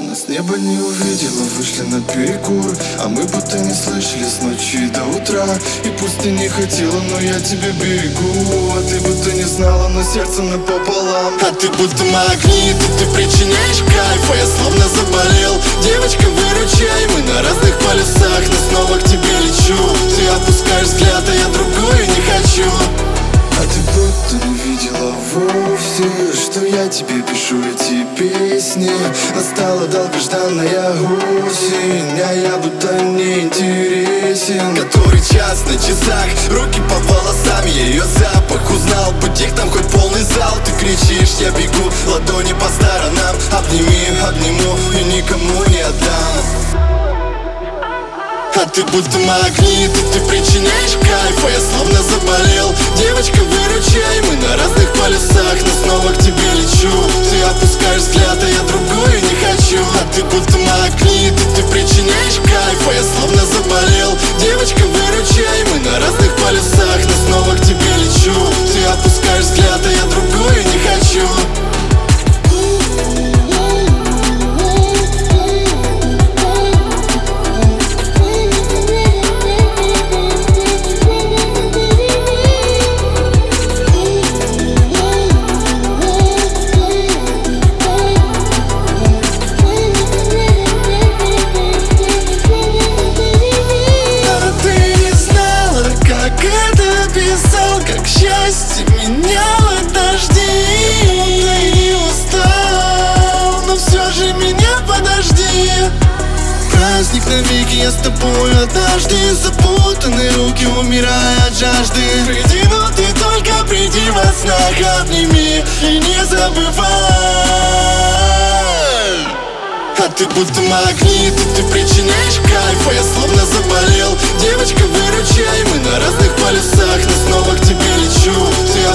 Она с неба не увидела, вышли на перекур, а мы будто не слышали с ночи до утра. И пусть ты не хотела, но я тебя берегу, а ты будто не знала, но сердце напополам. А ты будто магнит, и ты причиняешь кайф, а я словно заболел. Девочка, выручай, мы на разных полюсах, но снова к тебе лечу. Ты опускаешь взгляд, а я другую не хочу. А ты будто не видела вовсе, что я тебе пишу эти песни. Настала долгожданная осень, а я будто не интересен. Который час на часах, руки под волосами, я ее запах узнал. Будь их там хоть полный зал, ты кричишь, я бегу, ладони по сторонам. Обними, обниму и никому не отдам. А ты будто магнит, и ты причиняешь кайф, а я словно заболел. Девочка, выручай, мы на разных полюсах, но снова к тебе лечу. Ты опускаешь взгляд, а я другую не хочу. А ты будто магнит, и ты причиняешь кайф, а я словно заболел. Девочка, выручай, мы на разных полюсах, но снова к тебе лечу. Ты опускаешь взгляд, а я другую не хочу. Как счастье меняло дожди. Ты не устал, но все же меня подожди. Праздник навеки, я с тобой однажды. Запутанные руки, умирая от жажды. Приди, но ты только приди во снах. Обними и не забывай. А ты будто магнит, и ты причиняешь кайф, а я словно заболел. Девочка, выручай, мы на разных полюсах, но снова к тебе лечу. Ты